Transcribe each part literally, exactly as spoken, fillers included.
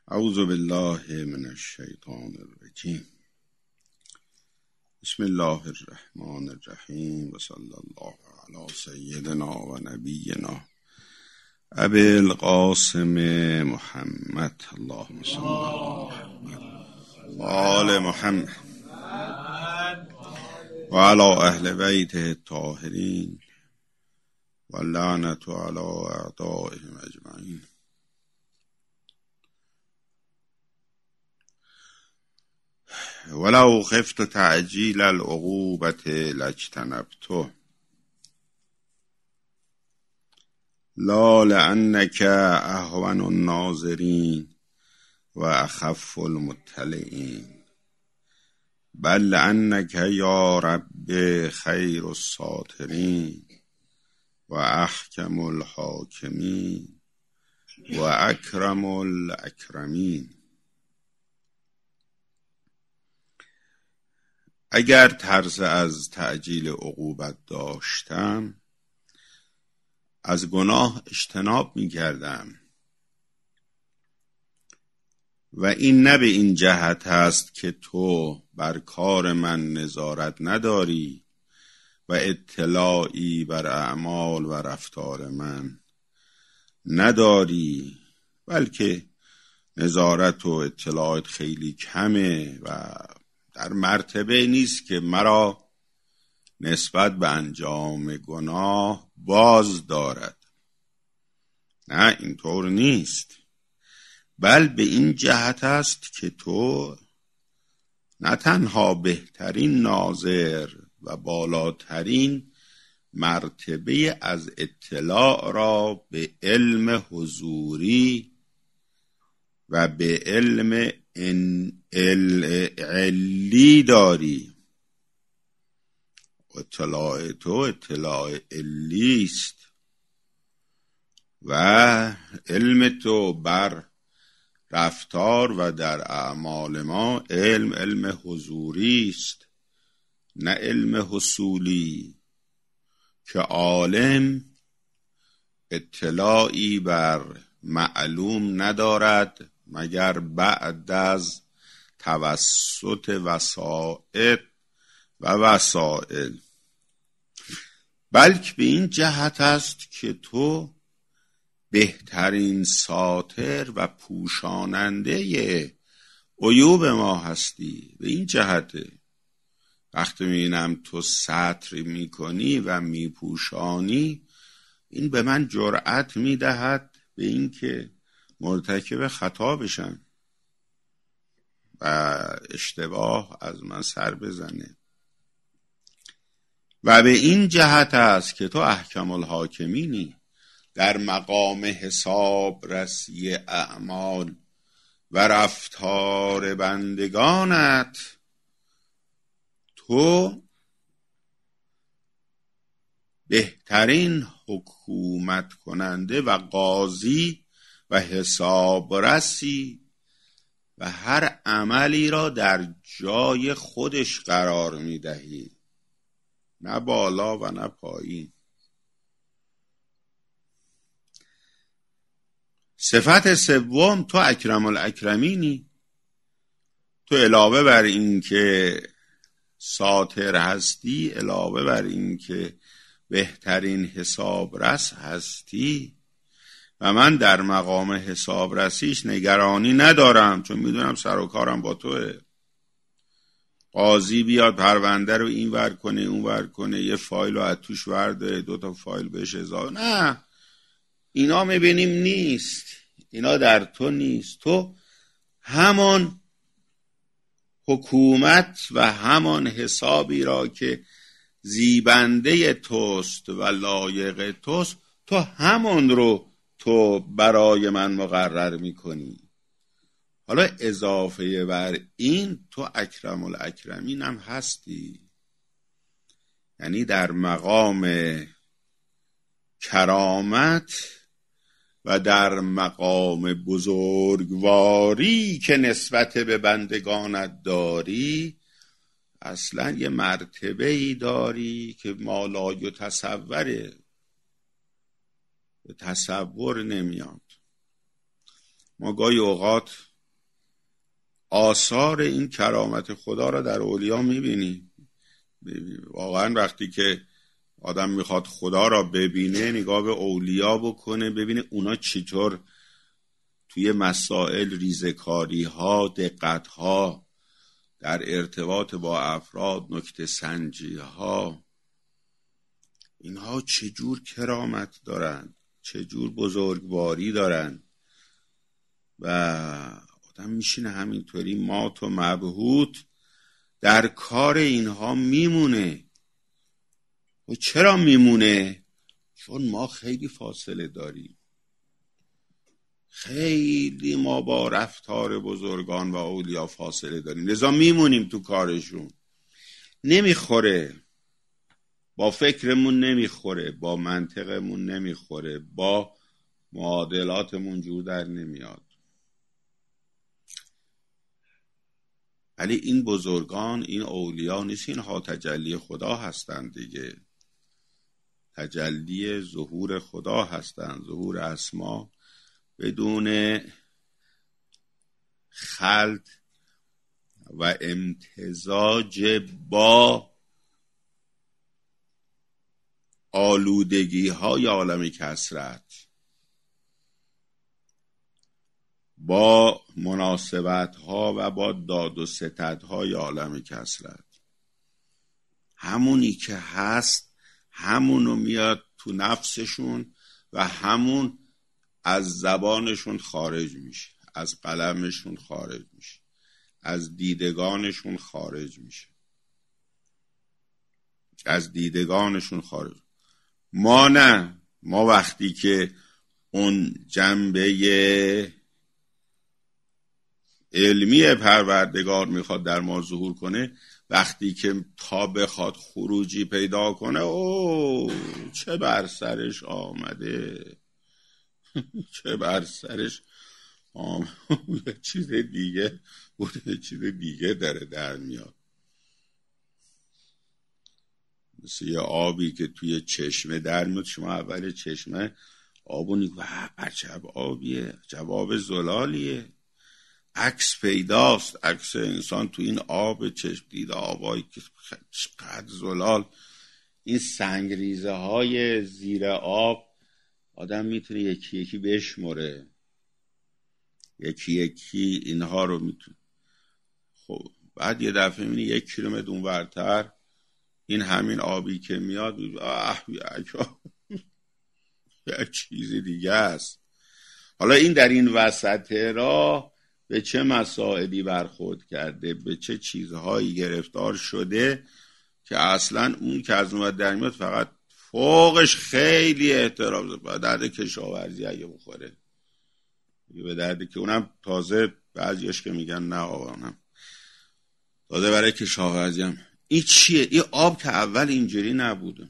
اعوذ بالله من الشیطان الرجیم. بسم الله الرحمن الرحیم و صلی الله علی سیدنا و نبینا ابی القاسم محمد اللهم صل علی محمد و آل محمد و علی اهل بیته الطاهرین و لعنت علی اعدائهم اجمعین. ولو خفت تعجیل العقوبة لاجتنبته لا لأنك اهون الناظرین و اخف المطلعین بل لأنك یا رب خیر الساترین و احکم الحاکمین و اکرم الاکرمین. اگر ترس از تعجیل عقوبت داشتم از گناه اجتناب می کردم و این نه به این جهت است که تو بر کار من نظارت نداری و اطلاعی بر اعمال و رفتار من نداری، بلکه نظارت و اطلاعات خیلی کمه و در مرتبه نیست که مرا نسبت به انجام گناه باز دارد. نه، اینطور نیست، بل به این جهت است که تو نه تنها بهترین ناظر و بالاترین مرتبه از اطلاع را به علم حضوری و به علم ان علی داری. اطلاع تو اطلاع علی است و علم تو بر رفتار و در اعمال ما علم علم حضوری است، نه علم حصولی که عالم اطلاعی بر معلوم ندارد مگر بعد از توسط وسائط و وسائل، بلکه به این جهت است که تو بهترین ساتر و پوشاننده عیوب ما هستی. به این جهته وقتی میبینم تو ستر میکنی و میپوشانی، این به من جرأت میدهد به این که مرتکب خطا بشم و اشتباه از من سر بزنه. و به این جهت است که تو احکم الحاکمینی، در مقام حساب رسی اعمال و رفتار بندگانت تو بهترین حکومت کننده و قاضی و حساب رسی و هر عملی را در جای خودش قرار می دهی، نه بالا و نه پایین. صفت سوم، تو اکرم الاکرمینی. تو علاوه بر این که ساتر هستی، علاوه بر این که بهترین حسابرس هستی و من در مقام حسابرسیش نگرانی ندارم، چون میدونم سر و کارم با توه. قاضی بیاد پرونده رو این ور کنه اون ور کنه، یه فایل رو از توش ورده، دو تا فایل بهش اضافه، نه، اینا میبینیم نیست، اینا در تو نیست. تو همان حکومت و همان حسابی را که زیبنده توست و لایق توست، تو همان رو تو برای من مقرر میکنی. حالا اضافه بر این تو اکرم الاکرمین هم هستی، یعنی در مقام کرامت و در مقام بزرگواری که نسبت به بندگانت داری، اصلا یه مرتبه ای داری که ما لا یتصوره، به تصور نمیاد. ما گاهی اوقات آثار این کرامت خدا را در اولیا میبینی. واقعا وقتی که آدم میخواد خدا را ببینه نگاه به اولیا بکنه، ببینه اونا چطور توی مسائل ریزکاری ها، دقت ها، در ارتباط با افراد، نکته سنجی ها، اینها چجور کرامت دارن، چجور بزرگواری دارن و آدم میشینه همینطوری مات و مبهوت در کار اینها میمونه. و چرا میمونه؟ چون ما خیلی فاصله داریم، خیلی ما با رفتار بزرگان و اولیا فاصله داریم، لذا میمونیم تو کارشون. نمیخوره، با فکرمون نمیخوره، با منطقمون نمیخوره، با معادلاتمون جور در نمیاد. ولی این بزرگان، این اولیا نیست، اینها تجلی خدا هستند دیگه، تجلی ظهور خدا هستند، ظهور اسما بدون خلط و امتزاج با آلودگی های عالم کثرت، با مناسبت ها و با داد و ستد های عالم کثرت. همونی که هست همونو میاد تو نفسشون و همون از زبانشون خارج میشه، از قلمشون خارج میشه، از دیدگانشون خارج میشه، از دیدگانشون خارج. ما نه، ما وقتی که اون جنبه علمی پروردگار میخواد در ما ظهور کنه، وقتی که تا بخواد خروجی پیدا کنه، او چه بر سرش آمده، چه بر سرش آمده، چیز دیگه بوده، چیز دیگه داره در میاد. مثل یه آبی که توی چشمه در میاد، شما اول چشمه آبو نگو عجب آبیه، عجب آب زلالیه، عکس پیداست، عکس انسان تو این آب چشم دیده، آبایی که قد زلال، این سنگریزه های زیر آب آدم میتونه یکی یکی بشمره، یکی یکی اینها رو میتونه. خب بعد یه دفعه میبینی یک کیلومتر اونورتر این همین آبی که میاد، آه یه چیز دیگه است. حالا این در این وسط راه به چه مسائلی برخورد کرده، به چه چیزهایی گرفتار شده که اصلا اون که از اون در میاد فقط فوقش خیلی احترام داره. به درد کشاورزی اگه بخوره، به درد که اونم تازه بعضیش که میگن نه آقا، تازه برای کشاورزی هم این چیه؟ این آب که اول اینجوری نبوده،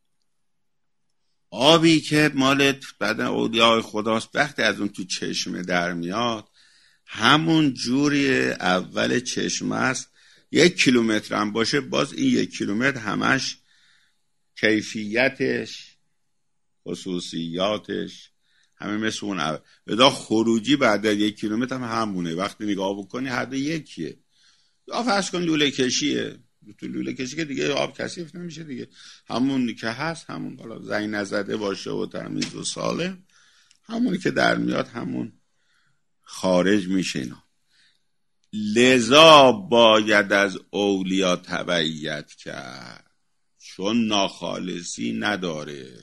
آبی که مال بعد اولیاء خداست، وقتی از اون تو چشمه در میاد همون جوری اول چشمه است. یک کیلومتر هم باشه باز این یک کیلومتر همش کیفیتش، خصوصیاتش همه مثل اون اول. بدا خروجی بعد از یک کیلومتر هم همونه، وقتی نگاه بکنی هر دو یکیه. یا فرض کن لوله کشیه، تو لوله کشی که دیگه آب کثیف نمیشه دیگه، همون که هست همون، حالا زنگ نزده باشه و تمیز و سالم، همونی که در میاد همون خارج میشه. اینا لذا باید از اولیا تبعیت کرد، چون ناخالصی نداره،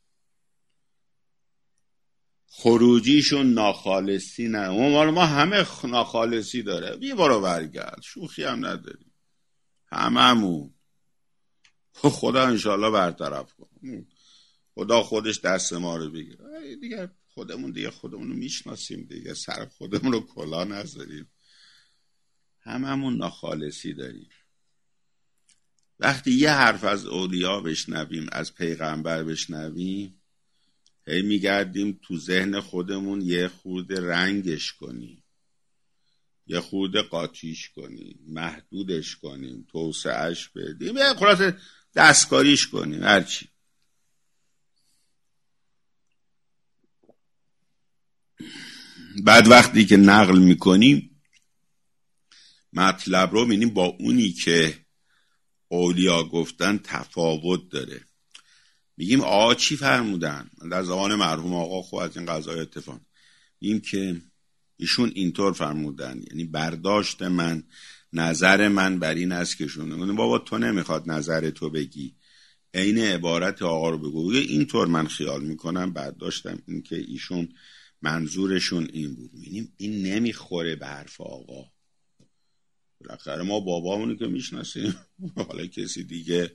خروجیشون ناخالصی نه. ما ما همه ناخالصی داره، بی برو برگرد، شوخی هم نداریم هممون. خدا انشالله برطرف کن، خدا خودش دست ما رو بگیره دیگه، خودمون دیگه خودمون رو میشناسیم دیگه، سر خودمون رو کلا نذاریم، هممون ناخالصی داریم. وقتی یه حرف از اولیا بشنویم، از پیغمبر بشنویم، هی میگردیم تو ذهن خودمون یه خورده رنگش کنیم، یه خورده قاطیش کنیم، محدودش کنیم، توسعهش بدیم، یه خلاصه دستکاریش کنیم، هرچی. بعد وقتی که نقل میکنیم مطلب رو می‌بینیم با اونی که اولیا گفتن تفاوت داره. میگیم آقا چی فرمودن؟ در زمان مرحوم آقا خب از این قضايا اتفاق میگیم که ایشون اینطور فرمودن، یعنی برداشت من، نظر من بر این است که شون میگن بابا تو نمیخواد نظر تو بگی، عین عبارت آقا رو بگو. اینطور من خیال میکنم برداشتم این که ایشون منظورشون این بود. میگیم این نمیخوره به حرف آقا. بالاخره ما بابامونو که میشناسیم، حالا کسی دیگه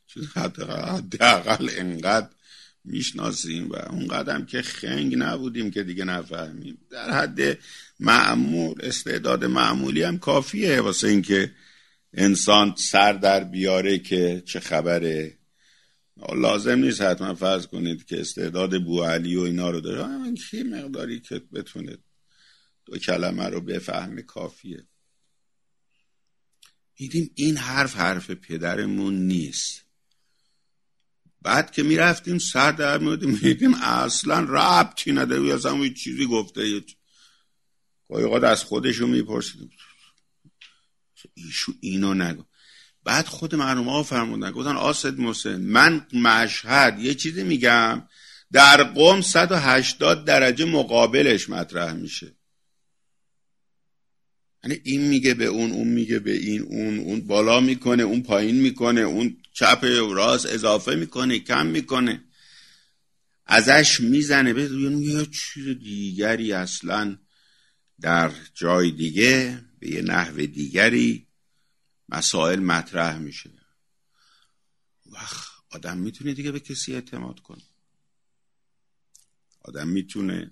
حداقل انقدر میشناسیم و اونقدر هم که خنگ نبودیم که دیگه نفهمیم. در حد معمول، استعداد معمولی هم کافیه واسه این که انسان سر در بیاره که چه خبره. لازم نیست حتما فرض کنید که استعداد بوعلی و اینا رو داره، همین که مقداری که بتونه دو کلمه رو بفهمه کافیه. میدیم این حرف حرف پدرمون نیست. بعد که میرفتیم سر در میدیم میدیم اصلا ربطی نداره، اصلا اون چیزی گفته، گاهی اوقات از خودشو میپرسیدیم ایشو اینو نگو. بعد خود مرحوم ها فرمودن گفتن آسد محسن من مشهد یه چیزی میگم در قم صد و هشتاد درجه مقابلش مطرح میشه، یعنی این میگه به اون، اون میگه به این، اون اون بالا میکنه، اون پایین میکنه، اون چپ و راست اضافه میکنه، کم میکنه، ازش میزنه به یه چیز دیگری، اصلا در جای دیگه به یه نحو دیگری مسائل مطرح میشه. وقت آدم میتونه دیگه به کسی اعتماد کنه؟ آدم میتونه؟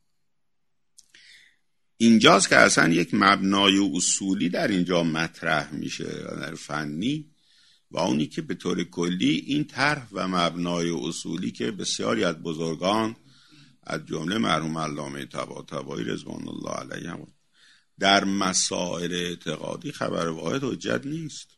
اینجاست که اصلا یک مبنای اصولی در اینجا مطرح میشه در فنی، و اونی که به طور کلی این طرح و مبنای اصولی که بسیاری از بزرگان از جمله مرحوم علامه طباطبایی رضوان الله علیه هم در مسائل اعتقادی خبر واحد حجت نیست.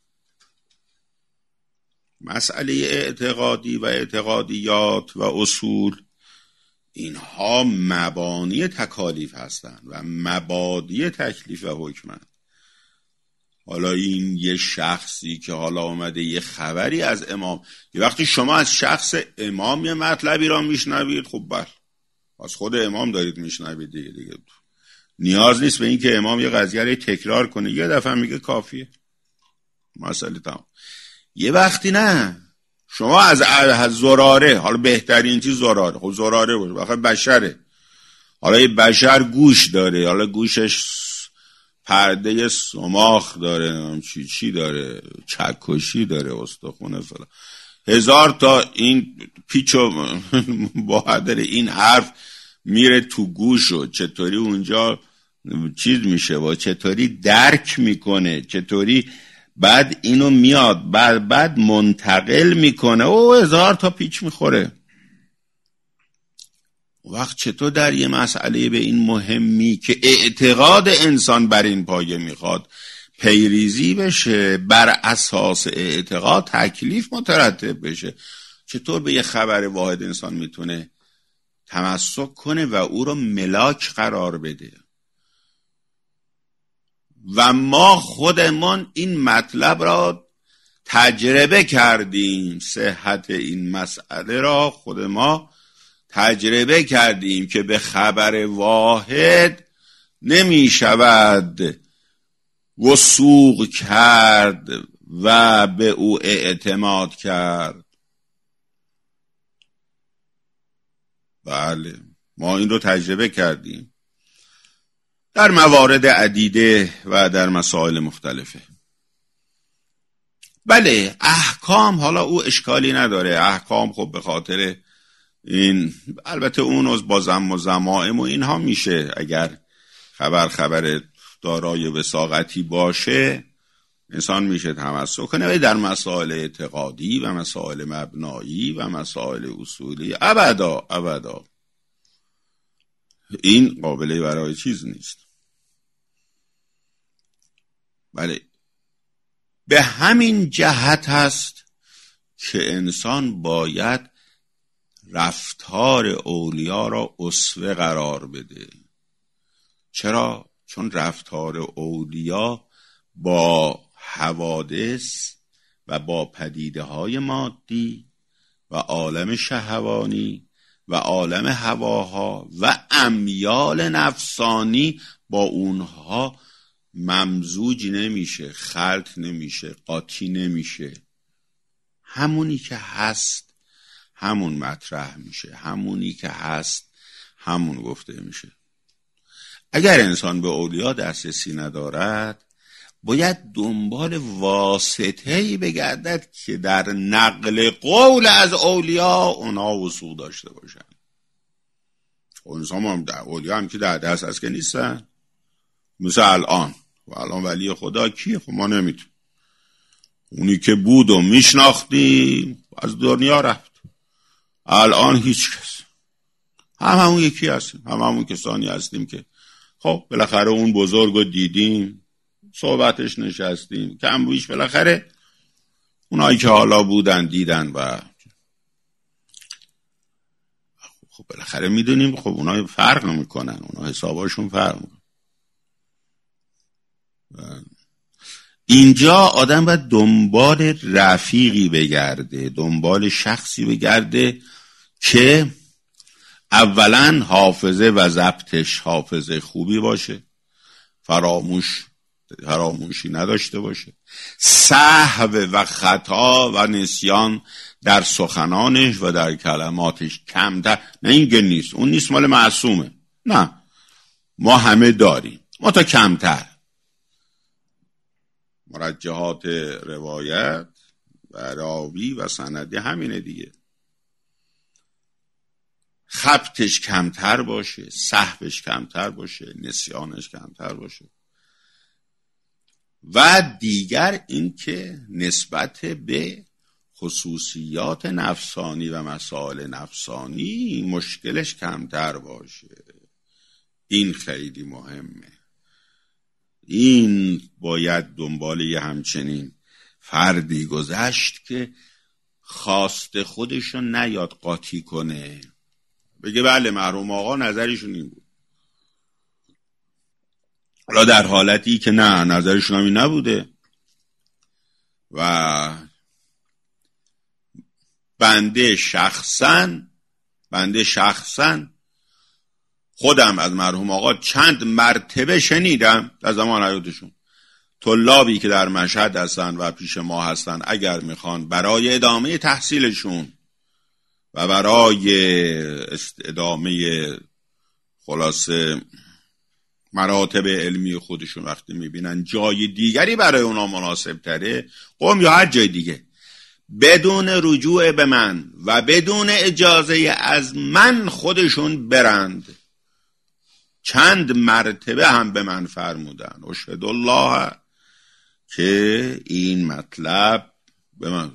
مسئله اعتقادی و اعتقادیات و اصول اینها مبانی تکالیف هستند و مبادی تکلیف و حکمند. حالا این یه شخصی که حالا اومده یه خبری از امام، یه وقتی شما از شخص امام یه مطلبی را میشنوید، خب بله از خود امام دارید میشنوید دیگه دیگه نیاز نیست به این که امام یه قضیه رو تکرار کنه، یه دفعه میگه کافیه مسئله تمام. یه وقتی نه، شما از از زراره، حالا بهترین چیز زراره، خب زراره باشه بخاطر بشره، حالا یه بشر گوش داره، حالا گوشش پرده سماخ داره، چی چی داره، چکشی داره، استخونه فلان، هزار تا این پیچ و باید داره، این حرف میره تو گوش و چطوری اونجا چیز میشه و چطوری درک میکنه، چطوری بعد اینو میاد بعد بعد منتقل میکنه، او هزار تا پیچ میخوره. وقت چطور در یه مسئله به این مهمی که اعتقاد انسان بر این پایه میخواد پیریزی بشه، بر اساس اعتقاد تکلیف مترتب بشه، چطور به یه خبر واحد انسان میتونه تمسک کنه و او رو ملاک قرار بده؟ و ما خودمون این مطلب را تجربه کردیم، صحت این مسئله را خود ما تجربه کردیم که به خبر واحد نمی شود وثوق کرد و به او اعتماد کرد. بله ما این رو تجربه کردیم در موارد عدیده و در مسائل مختلفه. بله احکام حالا او اشکالی نداره، احکام خب به خاطر این البته اون از با زم و زمائم و اینها میشه، اگر خبر خبر دارای وثاقتی باشه انسان میشه تمسک کنه، ولی در مسائل اعتقادی و مسائل مبنایی و مسائل اصولی ابدا ابدا این قابله برای چیز نیست. بله به همین جهت هست که انسان باید رفتار اولیا را اسوه قرار بده. چرا؟ چون رفتار اولیا با حوادث و با پدیده های مادی و عالم شهوانی و عالم هواها و امیال نفسانی با اونها ممزوج نمیشه، خلط نمیشه، قاطی نمیشه. همونی که هست همون مطرح میشه، همونی که هست همون گفته میشه. اگر انسان به اولیا دسترسی ندارد باید دنبال واسطه‌ای بگردد که در نقل قول از اولیا اونا وثوق داشته باشن. انسان هم در اولیا هم که در دست هست که نیستن. مثل الان و الان ولی خدا کیه؟ خب ما نمیتونیم. اونی که بود و میشناختیم از دنیا رفت. الان هیچ کس. هم همون یکی هستیم، هم همون کسانی هستیم که خب بالاخره اون بزرگ رو دیدیم، صحبتش نشستیم، کم رویش بالاخره اونایی که حالا بودن دیدن و خب بالاخره میدونیم خب اونها فرق نمیکنن، اونها حساباشون فرق میکنن. اینجا آدم باید دنبال رفیقی بگرده، دنبال شخصی بگرده که اولا حافظه و ضبطش حافظه خوبی باشه، فراموش فراموشی نداشته باشه، سهو و خطا و نسیان در سخنانش و در کلماتش کمتر. نه اینگه نیست، اون نیست، مال معصومه. نه، ما همه داریم، ما تا کمتر. مرجحات روایت و راوی و سندی همینه دیگه. خبطش کمتر باشه، سهوش کمتر باشه، نسیانش کمتر باشه. و دیگر این که نسبت به خصوصیات نفسانی و مسائل نفسانی مشکلش کمتر باشه. این خیلی مهمه. این باید دنبال یه همچنین فردی گذشت که خواست خودشو نیاد قاطی کنه، بگه بله مرحوم آقا نظرشون این بود، حالا در حالتی که نه نظرشون هم این نبوده و بنده شخصا بنده شخصا خودم از مرحوم آقا چند مرتبه شنیدم در زمان حیاتشون، طلابی که در مشهد هستن و پیش ما هستن اگر میخوان برای ادامه تحصیلشون و برای ادامه خلاصه مراتب علمی خودشون وقتی میبینن جای دیگری برای اونا مناسب تره، قم یا هر جای دیگه، بدون رجوع به من و بدون اجازه از من خودشون برند. چند مرتبه هم به من فرمودن اشهد الله که این مطلب به من.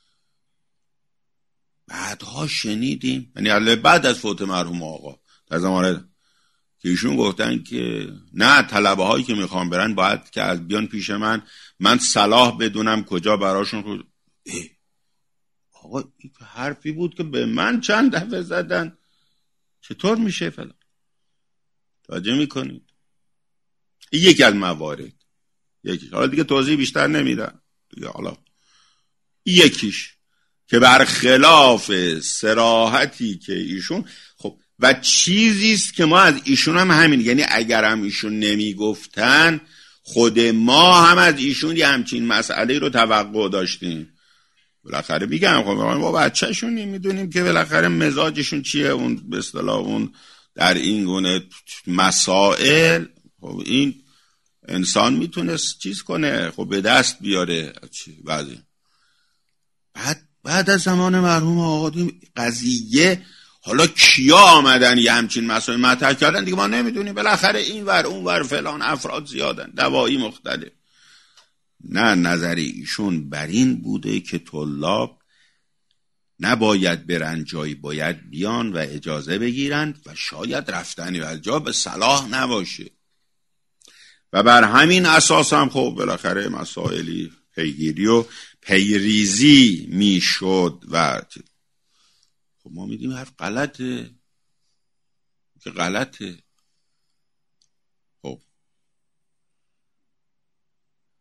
بعدها شنیدیم، یعنی بعد از فوت مرحوم آقا در زمان که ایشون گفتن که نه، طلبه هایی که میخوان برن باید که از بیان پیش من، من صلاح بدونم کجا براشون خود. آقا این حرفی بود که به من چند دفعه زدن، چطور میشه فلان؟ توجه میکنید؟ این یکی از موارد، یکی حالا دیگه توضیح بیشتر نمیدم دیگه. حالا یکیش که برخلاف صراحتی که ایشون خب و چیزیست که ما از ایشون هم همین، یعنی اگر هم ایشون نمیگفتن خود ما هم از ایشون یه همچین مسئله رو توقع داشتیم. بالاخره میگم خب ما بچه‌شون نمیدونیم که بالاخره مزاجشون چیه، اون به اصطلاح اون در این گونه مسائل. خب این انسان میتونست چیز کنه، خب به دست بیاره بعضی. بعد بعد از زمان مرحوم آقا قضیه حالا کیا آمدن یه همچین مسائل مطرح کردن دیگه ما نمیدونیم. بالاخره این ور اون ور فلان افراد زیادن، دوایی مختلف. نه، نظری ایشون بر این بوده که طلاب نباید برن جایی، باید بیان و اجازه بگیرند و شاید رفتنی از جا به صلاح نباشه. و بر همین اساس هم خب بالاخره مسائلی پیگیری و پیریزی میشد و خب ما میدیم حرف غلطه که غلطه. خب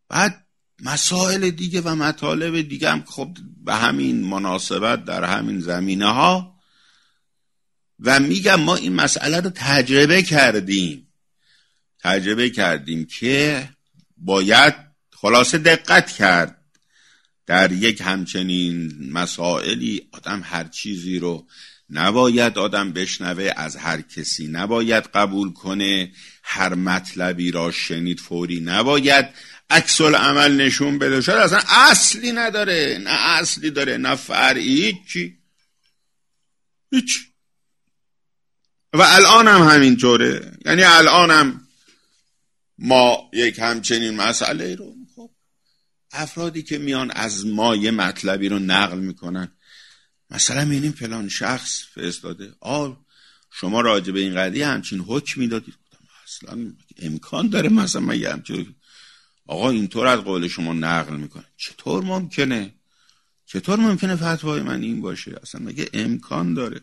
بعد مسائل دیگه و مطالب دیگه هم خب به همین مناسبت در همین زمینه ها. و میگم ما این مسئله رو تجربه کردیم تجربه کردیم که باید خلاصه دقت کرد در یک همچنین مسائلی. آدم هر چیزی رو نباید آدم بشنوه، از هر کسی نباید قبول کنه، هر مطلبی را شنید فوری نباید عکس العمل نشون بده. شاید اصلا اصلی نداره، نه اصلی داره نه فرعی، هیچی هیچ. و الان هم همینطوره. یعنی الان هم ما یک همچنین مسئله رو خب افرادی که میان از ما یه مطلبی رو نقل میکنن، مثلا میبینیم فلان شخص فرستاده آ شما راجع به این قضیه همچین حکمی دادید. اصلا امکان داره مثلا من یه همچین آقا اینطور از قول شما نقل میکنه؟ چطور ممکنه؟ چطور ممکنه فتوای من این باشه؟ اصلا مگه امکان داره؟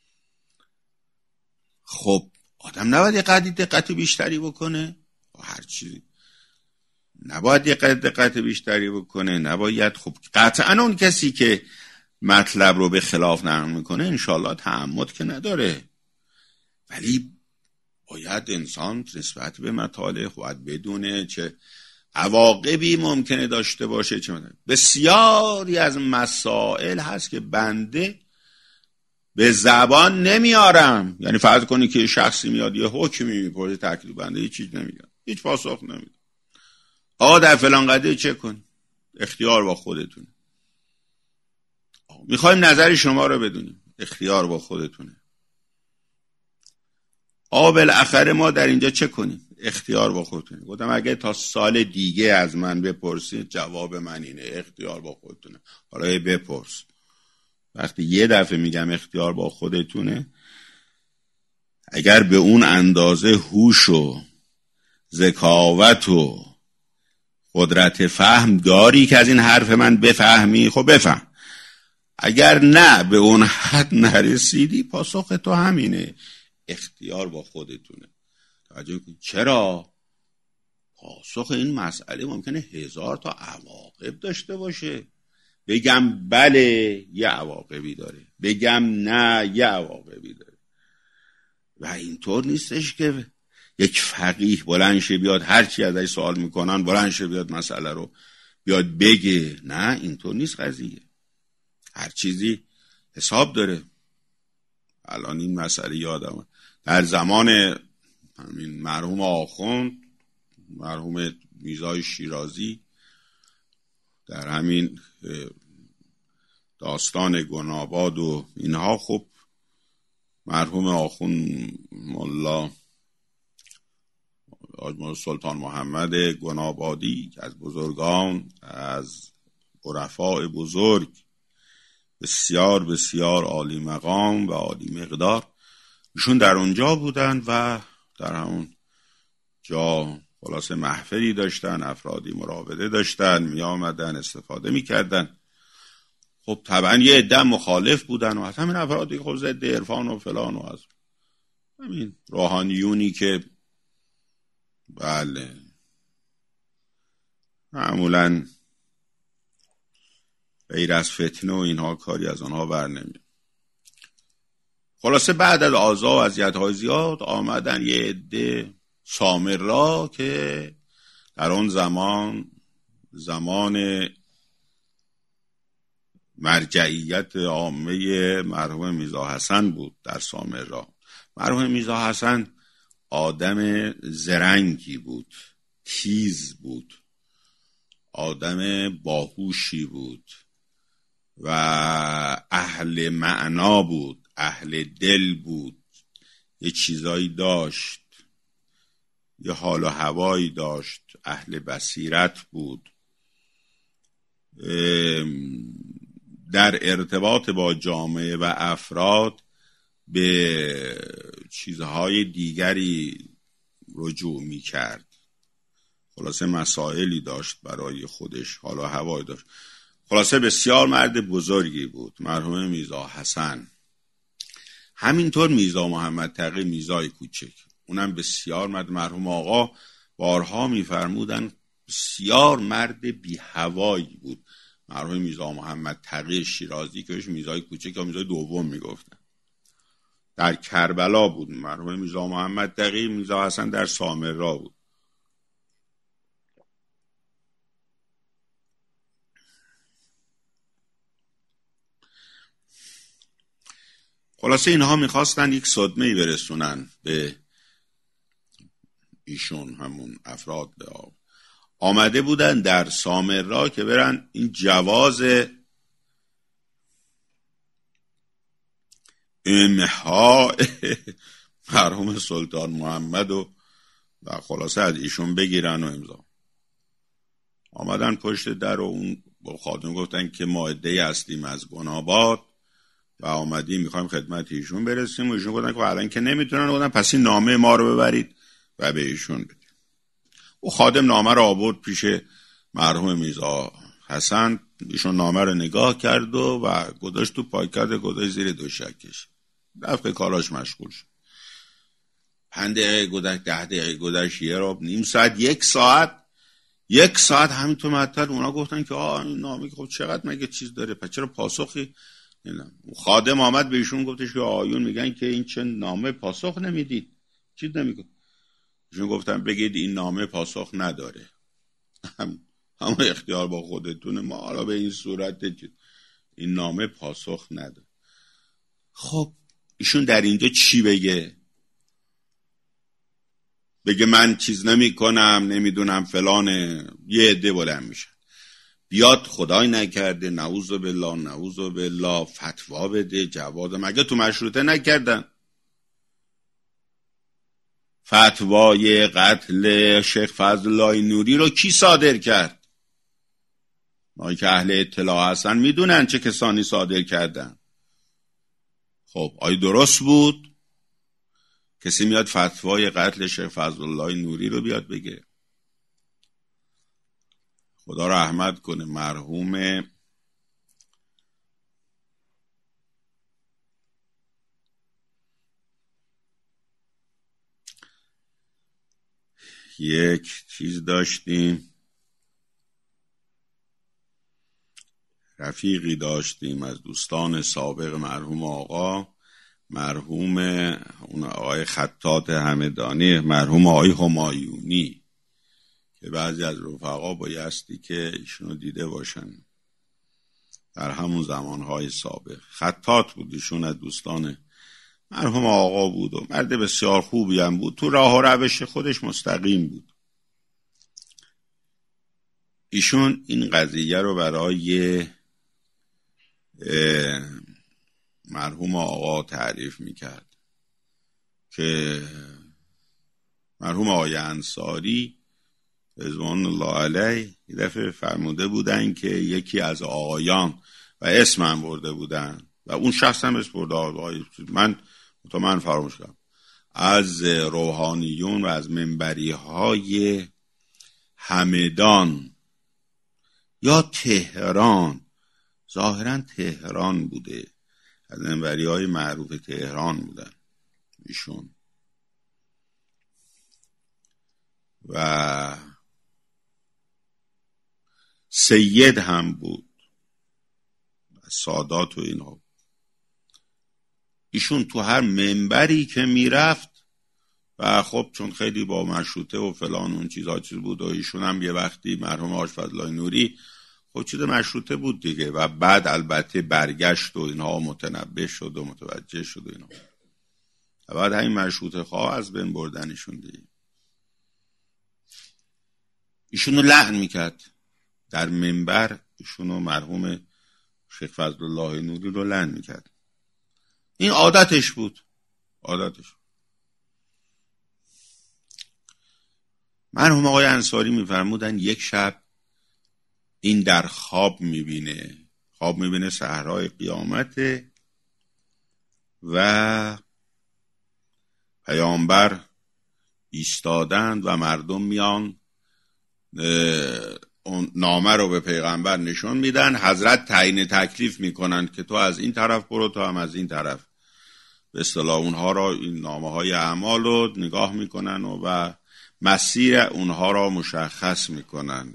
خب آدم نباید یه قدری دقت بیشتری بکنه؟ هر چیزی نباید یه قدر دقت بیشتری بکنه؟ نباید. خب قطعا اون کسی که مطلب رو به خلاف نقل میکنه انشالله تعمد که نداره، ولی باید انسان نسبت به مطالب باید بدونه چه عواقبی ممکنه داشته باشه. چه مطلب. بسیاری از مسائل هست که بنده به زبان نمیارم. یعنی فرض کنی که شخصی میاد یه حکمی میپرسه، تکلیف بنده هیچ چیز نمیگم، هیچ پاسخ نمیدم. آقا در فلان قضیه چه کن؟ اختیار با خودتونه. میخوایم نظر شما رو بدونیم، اختیار با خودتونه. آقا بالاخره ما در اینجا چه کنیم؟ اختیار با خودتونه. گفتم اگه تا سال دیگه از من بپرسید جواب من اینه، اختیار با خودتونه. حالا بپرس. وقتی یه دفعه میگم اختیار با خودتونه، اگر به اون اندازه هوش و ذکاوت و قدرت فهم داری که از این حرف من بفهمی، خب بفهم. اگر نه به اون حد نرسیدی، پاسخ تو همینه، اختیار با خودتونه. توجه کن. چرا؟ پاسخ این مسئله ممکنه هزار تا عواقب داشته باشه. بگم بله یه عواقبی داره، بگم نه یه عواقبی داره. و اینطور نیستش که یک فقیه بلند شه بیاد هر چی ازش سوال میکنن بلند شه بیاد مسئله رو بیاد بگه. نه اینطور نیست قضیه. هر چیزی حساب داره. الان این مسئله یادم در زمان همین مرحوم آخوند، مرحوم میرزای شیرازی، در همین داستان گناباد و اینها، خب مرحوم آخوند ملا سلطان محمد گنابادی که از بزرگان، از عرفاء بزرگ، بسیار بسیار عالی مقام و عالی مقدار، ایشون در اونجا بودن و در همون جا خلاصه محفلی داشتن، افرادی مراوده داشتن، می آمدن استفاده می کردن. خب طبعا یه عده مخالف بودن و همین افرادی خب ضد عرفان و فلان و از همین روحانیونی که بله معمولا غیر از فتنه و اینها کاری از آنها بر نمیاد. خلاصه بعد از آزار و اذیت‌های زیاد آمدن یه عده سامرا که در اون زمان زمان مرجعیت عامه مرحوم میرزا حسن بود در سامرا. مرحوم میرزا حسن آدم زرنگی بود، تیز بود، آدم باهوشی بود و اهل معنا بود، اهل دل بود، یه چیزایی داشت، یه حال و هوایی داشت، اهل بصیرت بود، در ارتباط با جامعه و افراد به چیزهای دیگری رجوع می کرد. خلاصه مسائلی داشت برای خودش، حال و هوایی داشت. خلاصه بسیار مرد بزرگی بود مرحوم میرزا حسن. همینطور میرزا محمد تقی میرزای کوچک، اونم بسیار مرد. مرحوم آقا بارها میفرمودن بسیار مرد بی هوایی بود. مرحوم میرزا محمد تقی شیرازی که بهش میرزای کوچک یا میرزای دوم میگفتن، در کربلا بود. مرحوم میرزا محمد تقی میرزا حسن در سامرا بود. خلاصه اینها میخواستن یک صدمه‌ای برسونن به ایشون، همون افراد به آب. آمده بودن در سامرا که برن این جواز امها مرحوم سلطان محمد و و خلاصه از ایشون بگیرن و امضا. آمدن پشت در و اون با خادم گفتن که ما عده‌ای هستیم از گناباد و آمدیم میخوایم خدمت ایشون برسیم و ایشون گفتن که الان که نمیتونن. گفتن پس این نامه ما رو ببرید و به ایشون بدید. و خادم نامه رو آورد پیش مرحوم میرزا حسن. ایشون نامه رو نگاه کرد و, و گذاشت تو پاکت، گذاشت زیر دوشکش، رفت به کاراش مشغول شد. پنج دقیقه گذشت، ده دقیقه گذشت، یه ربع، نیم ساعت، یک ساعت یک ساعت همینطور معطل. اونا گفتن که آه این نامه خب چقدر مگه چیز داره، پس چرا پاسخی؟ خادم آمد به ایشون گفتش که آیون میگن که این چه نامه پاسخ نمیدید، چیز نمیگه. ایشون گفتن بگید این نامه پاسخ نداره، هم هم اختیار با خودتونه، ما حالا به این صورت این نامه پاسخ نداره. خب ایشون در اینجا چی بگه؟ بگه من چیز نمی کنم، نمیدونم فلانه، یه عده بلند میشن، بیاد خدای نکرده نعوذ بالله نعوذ بالله فتوا بده جواد. مگه تو مشروطه نکردن؟ فتوای قتل شیخ فضل الله نوری رو کی صادر کرد؟ ما که اهل اطلاع هستن میدونن چه کسانی صادر کردن. خب آیا درست بود؟ کسی میاد فتوای قتل شیخ فضل الله نوری رو بیاد بگه؟ خدا رحمت کنه مرحوم یک چیز داشتیم، رفیقی داشتیم از دوستان سابق مرحوم آقا، مرحوم اون آقای خطاط همدانی، مرحوم آقای همایونی، که بعضی از رفقا بایستی که ایشونو دیده باشن در همون زمانهای سابق. خطاط بود ایشون، از دوستان مرحوم آقا بود و مرد بسیار خوبی هم بود، تو راه و روش خودش مستقیم بود. ایشون این قضیه رو برای مرحوم آقا تعریف میکرد که مرحوم آقای انصاری رضوان الله علیه یه دفعه فرموده بودن که یکی از آقایان و اسمم برده بودن و اون شخص هم اسم برده آقای، من مطمئن فراموش کردم، از روحانیون و از منبری های همدان یا تهران، ظاهرا تهران بوده، از منبری های معروف تهران بودن ایشون و سید هم بود، سادات و اینا. ایشون تو هر منبری که میرفت و خب چون خیلی با مشروطه و فلان اون چیزها چیز بود و ایشون هم یه وقتی مرحوم حاج فضل الله نوری خب چیز مشروطه بود دیگه و بعد البته برگشت و اینها متنبه شد و متوجه شد و اینا و بعد همین مشروطه خواه از بین بردنشون دیگه. ایشونو لعن میکرد در منبر، ایشونو مرحوم شیخ فضل الله نوری رو لعن میکرد. این عادتش بود، عادتش. مرحوم آقای انصاری میفرمودن یک شب این در خواب میبینه، خواب میبینه صحرای قیامت و پیامبر ایستادند و مردم میان اون نامه رو به پیغمبر نشون میدن، حضرت تعیین تکلیف میکنن که تو از این طرف برو، تو هم از این طرف. به اصطلاح اونها رو این نامه های اعمال رو نگاه میکنن و, و مسیر اونها را مشخص میکنن.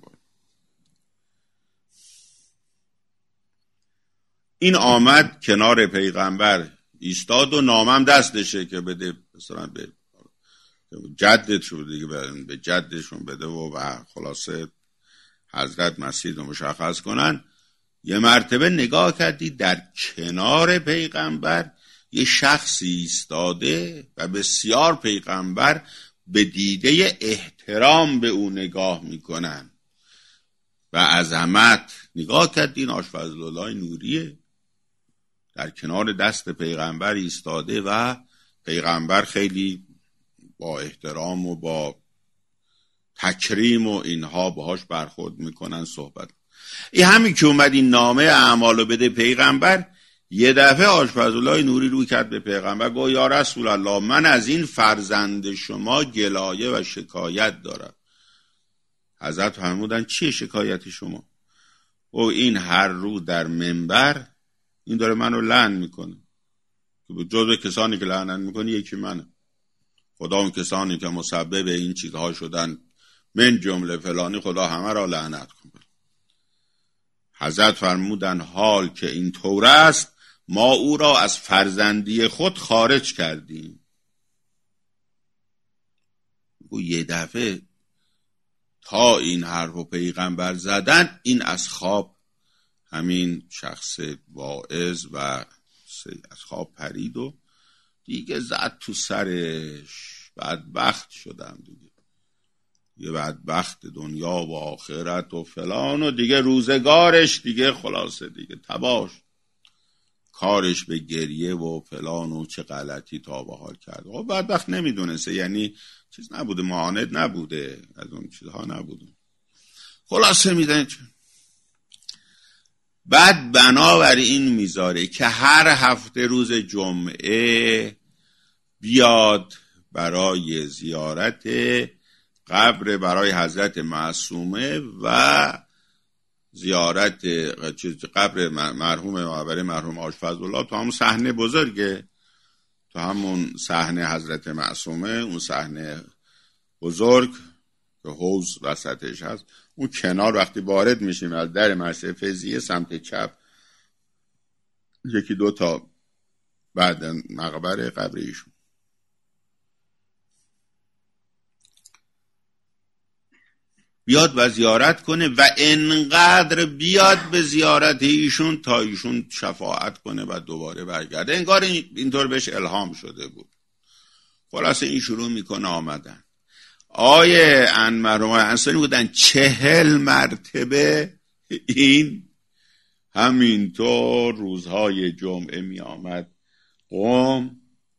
این آمد کنار پیغمبر ایستاد و نامم دستشه که بده مثلا به جدت رو دیگه به جدشون بده و, و خلاصه حضرت مسیر رو مشخص کنن. یه مرتبه نگاه کردی در کنار پیغمبر یه شخصی ایستاده و بسیار پیغمبر به دیده احترام به او نگاه میکنن و عظمت. نگاه کردین آشفزلالای نوریه در کنار دست پیغمبر ایستاده و پیغمبر خیلی با احترام و با تکریم و اینها باهاش برخورد میکنن صحبت. این همین که اومد این نامه اعمالو بده پیغمبر، یه دفعه آشفزلای نوری روی کرد به پیغمبر گفت یا رسول الله من از این فرزند شما گلایه و شکایت دارم. حضرت فرمودن چیه شکایت شما؟ او این هر رو در منبر این داره منو لعن میکنه که جزو کسانی که لعنت میکنه یکی منه. خدا اون کسانی که مسبب این چیزها شدن من جمله فلانی خدا همه را لعنت کنه. حضرت فرمودن حال که این طور است ما او را از فرزندی خود خارج کردیم. و یه دفعه تا این حرف پیغمبر زدن این از خواب همین شخص واعظ و از خواب پرید و دیگه زد تو سرش بدبخت شدم دیگه، یه بدبخت دنیا و آخرت و فلان و دیگه روزگارش دیگه خلاصه دیگه تباش، کارش به گریه و فلان و چه غلطی تا به حال کرد. و بدبخت نمیدونسته، یعنی چیز نبوده، معاند نبوده، از اون چیزها نبوده. خلاصه میدن بعد بنابر این میذاره که هر هفته روز جمعه بیاد برای زیارت قبر برای حضرت معصومه و زیارت قبر مرحوم معبر مرحوم آشفزالله تو همون صحنه بزرگه، تو همون صحنه حضرت معصومه، اون صحنه بزرگ که حوض وسطش هست، اون کنار وقتی وارد میشیم از در مرسه فیضیه سمت چپ یکی دو تا بعد مقبره قبر ایشون. بیاد و زیارت کنه و انقدر بیاد به زیارت ایشون تا ایشون شفاعت کنه و دوباره برگرده. انگار اینطور بهش الهام شده بود. خلاصه این شروع میکنه آمدن. آیه ان مرحوم انصاری بودن چهل مرتبه این همینطور روزهای جمعه می آمد قم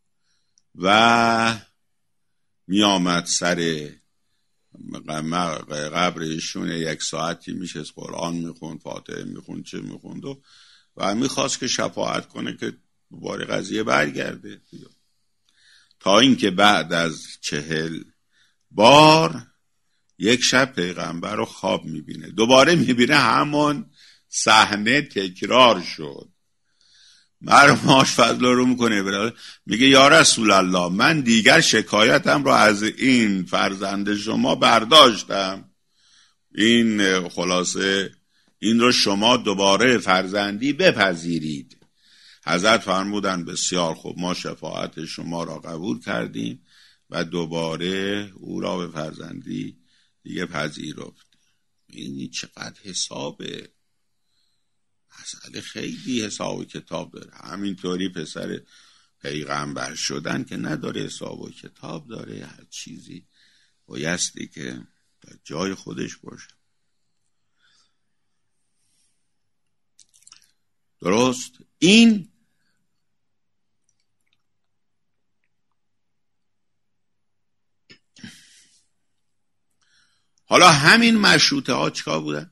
و می آمد سر قبر ایشون، یک ساعتی میشه قرآن میخوند، فاتحه میخوند، چه میخوند و و میخواست که شفاعت کنه که دوباره قضیه برگرده. تا اینکه بعد از چهل بار یک شب پیغمبر رو خواب میبینه، دوباره میبینه همون صحنه تکرار شد. مرحوم آشفزلو رو میکنه میگه یا رسول الله من دیگر شکایتم رو از این فرزند شما برداشتم، این خلاصه این رو شما دوباره فرزندی بپذیرید. حضرت فرمودن بسیار خوب، ما شفاعت شما را قبول کردیم و دوباره او را به فرزندی دیگه پذیرفت. این چقدر حسابه، مسئله خیلی حساب و کتاب داره. همینطوری پسر پیغمبر شدن که نداره، حساب و کتاب داره، هر چیزی بایستی که در جای خودش باشه. درست؟ این حالا همین مشروطه ها چیکار بودن؟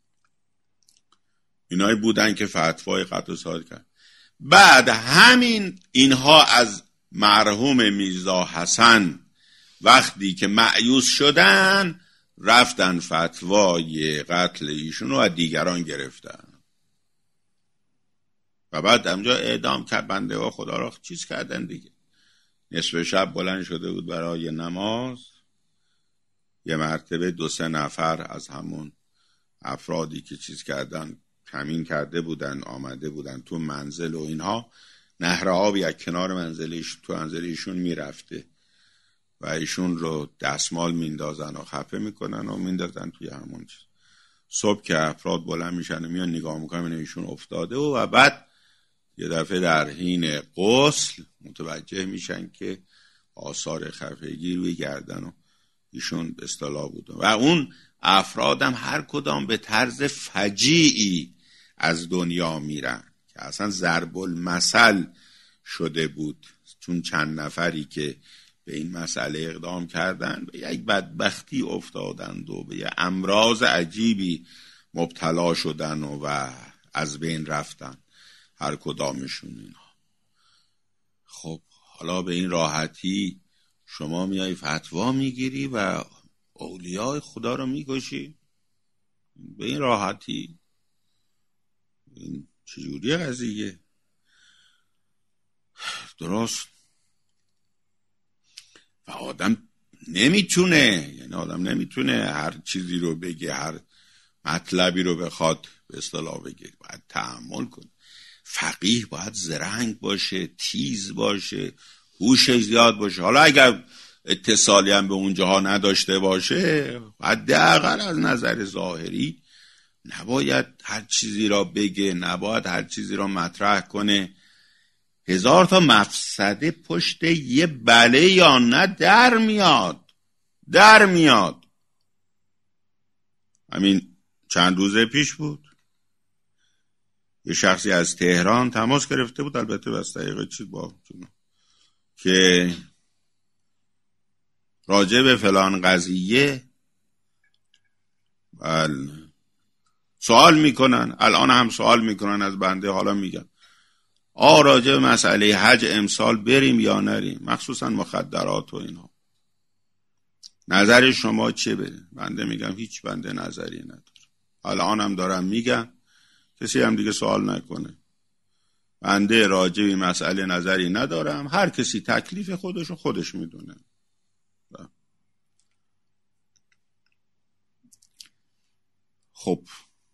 اینایی بودن که فتوای قتل صادر کرد. بعد همین اینها از مرحوم میرزا حسن وقتی که مایوس شدن رفتن فتوای قتل ایشون رو از دیگران گرفتن و بعد همجا اعدام کرد. بنده و خدا را چیز کردن دیگه. نصف شب بلند شده بود برای نماز، یه مرتبه دو سه نفر از همون افرادی که چیز کردن کمین کرده بودن آمده بودن تو منزل و اینها، نهر آبی از کنار منزلش تو منزل ایشون میرفته و ایشون رو دستمال میندازن و خفه میکنن و میندازن توی همون چیز. صبح که افراد بلند میشن و میان نگاه میکنن ایشون افتاده و, و بعد یه دفعه در حین غسل متوجه میشن که آثار خفگی روی گردن و ایشون به اصطلاح بود و اون افرادم هر کدام به طرز فجیعی از دنیا میرن که اصلا ضرب المثل شده بود، چون چند نفری که به این مسئله اقدام کردن به یک بدبختی افتادند و به یک امراض عجیبی مبتلا شدن و, و از بین رفتن هر کدامشون اینا. خب حالا به این راحتی شما میای فتوا میگیری و اولیاء خدا رو میکشی؟ به این راحتی؟ این چجوری قضیه؟ درست. و آدم نمیتونه، یعنی آدم نمیتونه هر چیزی رو بگه، هر مطلبی رو بخواد به اصطلاح بگه، باید تحمل کنه. فقیه باید زرنگ باشه، تیز باشه، هوشش زیاد باشه. حالا اگر اتصالی هم به اونجاها نداشته باشه، حداقل از نظر ظاهری نباید هر چیزی را بگه، نباید هر چیزی را مطرح کنه. هزار تا مفسده پشت یه بله یا نه در میاد در میاد همین چند روزه پیش بود یه شخصی از تهران تماس گرفته بود، البته بس دقیقه چی با جنو. که راجع به فلان قضیه بل سوال میکنن، الان هم سوال میکنن از بنده. حالا میگم آ راجع به مسئله حج امسال بریم یا نریم، مخصوصا مخدرات و اینها، نظر شما چه بره؟ بنده میگم هیچ، بنده نظری نداره. الان هم دارم میگم، کسی هم دیگه سوال نکنه. بنده راجع به مسئله نظری ندارم، هر کسی تکلیف خودشو خودش میدونه. خب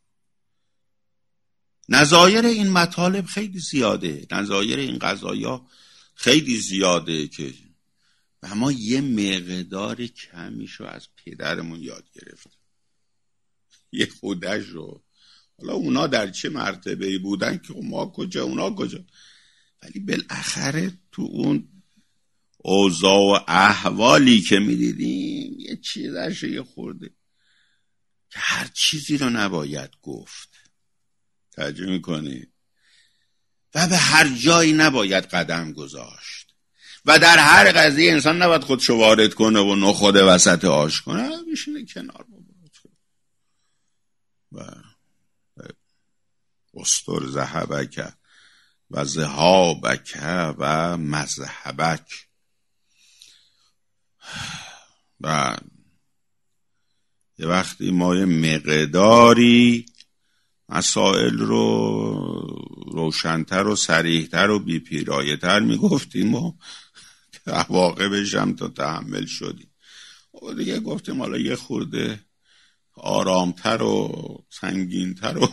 نظایر این مطالب خیلی زیاده، نظایر این قضایا خیلی زیاده که ما یه مقدار کمیشو از پدرمون یاد گرفتیم، یه خودش رو. حالا اونا در چه مرتبه‌ای بودن که ما کجا اونا کجا، ولی بالاخره تو اون اوضاع و احوالی که میدیدیم یه چیزش یه خورده که هر چیزی رو نباید گفت، ترجمه میکنی، و به هر جایی نباید قدم گذاشت و در هر قضیه انسان نباید خودشو وارد کنه و نخود وسط آش کنه، بشینه کنار و استر ذهبک و ذهابک و مذهبک. و یه وقتی ما یه مقداری مسائل رو روشن‌تر و صریح‌تر و بی‌پیرایه‌تر میگفتیم و عواقبش هم تا تحمل شدیم و دیگه گفتیم حالا یه خورده آرامتر و سنگینتر و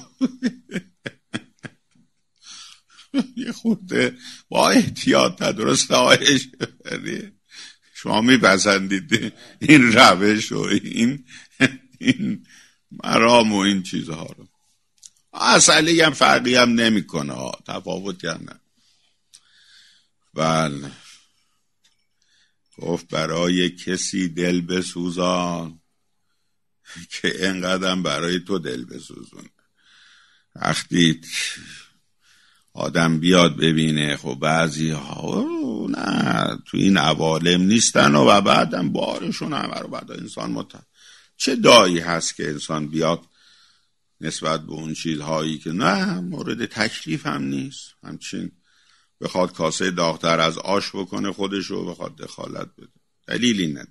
یه خورده با احتیاط درست آیش شما میپسندید این روش و این این مرام و این چیزها رو. مسئله هم فرقی هم نمی کنه، تفاوتی هم نه. بله گفت برای کسی دل بسوزان که اینقدر برای تو دل بسوزون. وقتی آدم بیاد ببینه خب بعضی ها نه تو این عوالم نیستن و بعدم بارشون همه رو بعد انسان مت چه دایی هست که انسان بیاد نسبت به اون چیزهایی که نه مورد تکلیف هم نیست همچین بخواد کاسه داغ‌تر از آش بکنه خودشو بخواد دخالت بده، دلیلی نداره.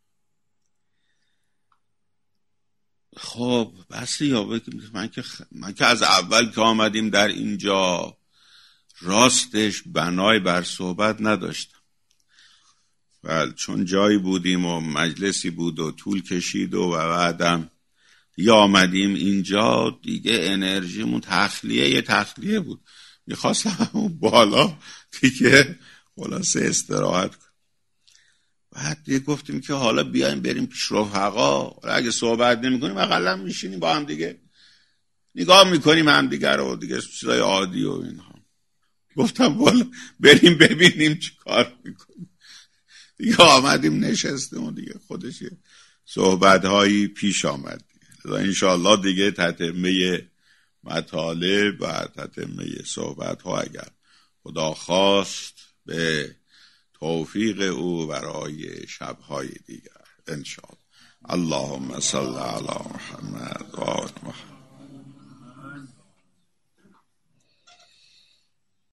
خب بس یا من که خ... من که از اول که آمدیم در اینجا راستش بنای بر صحبت نداشتم و بله، چون جایی بودیم و مجلسی بود و طول کشید و بعدم دیگه آمدیم اینجا، دیگه انرژیمون تخلیه یه تخلیه بود، میخواستم اون بالا دیگه خلاصه استراحت کنم. بعد دیگه گفتیم که حالا بیایم بریم پیش رفقا، اگه صحبت نمی کنیم اقلا میشینیم با هم دیگه نگاه میکنیم هم دیگه رو، دیگه چیزای عادی و اینها. گفتم والا بریم ببینیم چی کار میکنیم. دیگه آمدیم نشستیم و دیگه خودش صحبت هایی پیش آمد. انشاءالله دیگه تتمه مطالب و تتمه صحبت ها اگر خدا خواست به توفیق او برای شبهای دیگر انشاءالله. اللهم صل علی محمد و آل محمد.